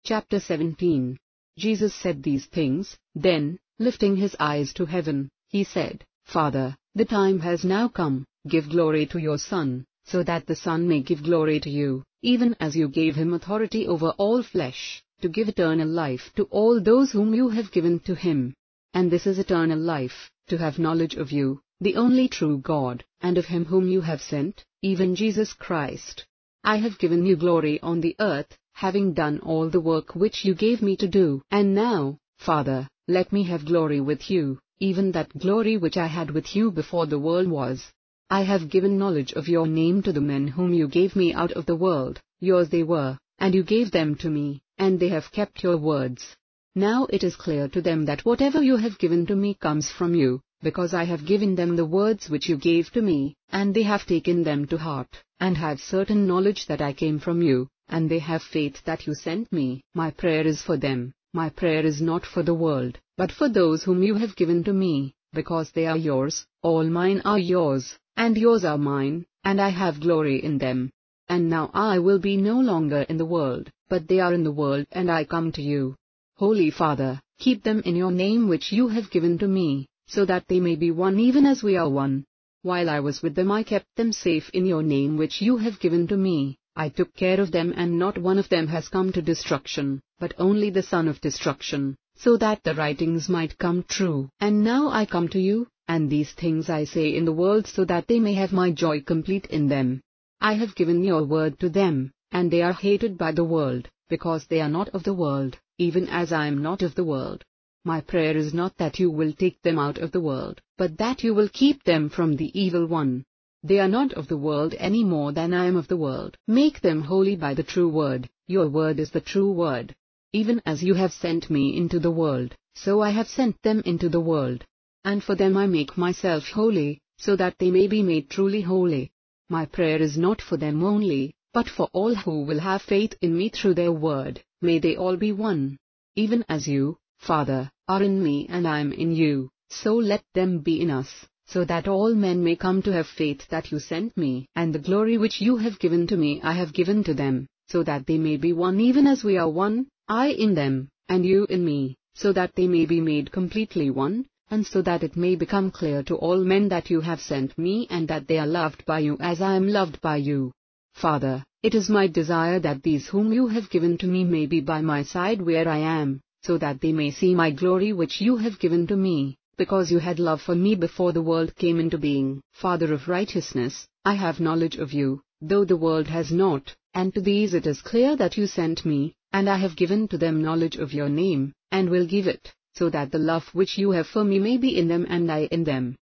Chapter 17. Jesus said these things, then, lifting his eyes to heaven, he said, Father, the time has now come, give glory to your Son, so that the Son may give glory to you, even as you gave him authority over all flesh, to give eternal life to all those whom you have given to him. And this is eternal life, to have knowledge of you, the only true God, and of him whom you have sent, even Jesus Christ. I have given you glory on the earth, having done all the work which you gave me to do. And now, Father, let me have glory with you, even that glory which I had with you before the world was. I have given knowledge of your name to the men whom you gave me out of the world, yours they were, and you gave them to me, and they have kept your words. Now it is clear to them that whatever you have given to me comes from you, because I have given them the words which you gave to me, and they have taken them to heart, and have certain knowledge that I came from you, and they have faith that you sent me. My prayer is for them. My prayer is not for the world, but for those whom you have given to me, because they are yours, all mine are yours, and yours are mine, and I have glory in them. And now I will be no longer in the world, but they are in the world, and I come to you. Holy Father, keep them in your name which you have given to me, so that they may be one even as we are one. While I was with them I kept them safe in your name which you have given to me. I took care of them, and not one of them has come to destruction, but only the son of destruction, so that the writings might come true. And now I come to you, and these things I say in the world so that they may have my joy complete in them. I have given your word to them, and they are hated by the world, because they are not of the world, even as I am not of the world. My prayer is not that you will take them out of the world, but that you will keep them from the evil one. They are not of the world any more than I am of the world. Make them holy by the true word. Your word is the true word. Even as you have sent me into the world, so I have sent them into the world. And for them I make myself holy, so that they may be made truly holy. My prayer is not for them only, but for all who will have faith in me through their word. May they all be one. Even as you, Father, are in me and I am in you, so let them be in us, so that all men may come to have faith that you sent me. And the glory which you have given to me I have given to them, so that they may be one even as we are one, I in them, and you in me, so that they may be made completely one, and so that it may become clear to all men that you have sent me and that they are loved by you as I am loved by you. Father, it is my desire that these whom you have given to me may be by my side where I am, so that they may see my glory which you have given to me, because you had love for me before the world came into being. Father of righteousness, I have knowledge of you, though the world has not, and to these it is clear that you sent me, and I have given to them knowledge of your name, and will give it, so that the love which you have for me may be in them and I in them.